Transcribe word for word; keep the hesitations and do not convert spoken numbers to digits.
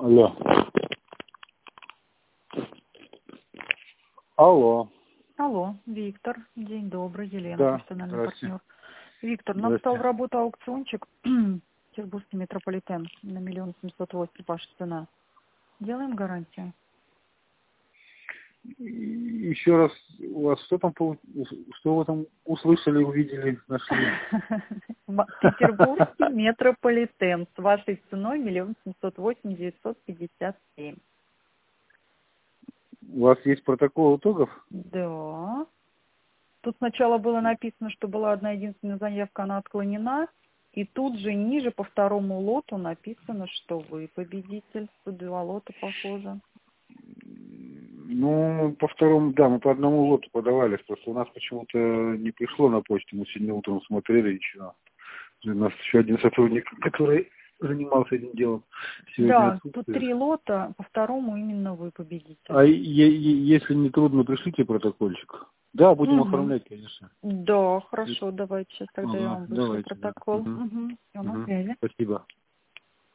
Алло. Алло. Алло, Виктор. День добрый, Елена, Да, профессиональный партнер. Виктор, нам Здрасте. стал в работу аукциончик Петербургский метрополитен на миллион семьсот восемь, ваша цена. Делаем гарантию. И- Еще раз, у вас что там, пол- что вы там услышали, увидели, нашли? М- Петербургский метрополитен с вашей ценой миллион семьсот восемь девятьсот пятьдесят семь. У вас есть протокол итогов? Да. Тут сначала было написано, что была одна единственная заявка, она отклонена. И тут же ниже по второму лоту написано, что вы победитель. Тут два лота похоже. Ну, по второму, да, мы по одному лоту подавались, просто у нас почему-то не пришло на почту, мы сегодня утром смотрели еще. У нас еще один сотрудник, который занимался этим делом, сегодня Да, тут отсутствует. три лота, по второму именно вы победитель. А е- е- если не трудно, пришлите протокольчик. Да, будем Угу. оформлять, конечно. Да, хорошо, давайте сейчас тогда я Ага, вам вышлю давайте, да. протокол. Мгм. Угу. Все, на Мгм. связи. Спасибо.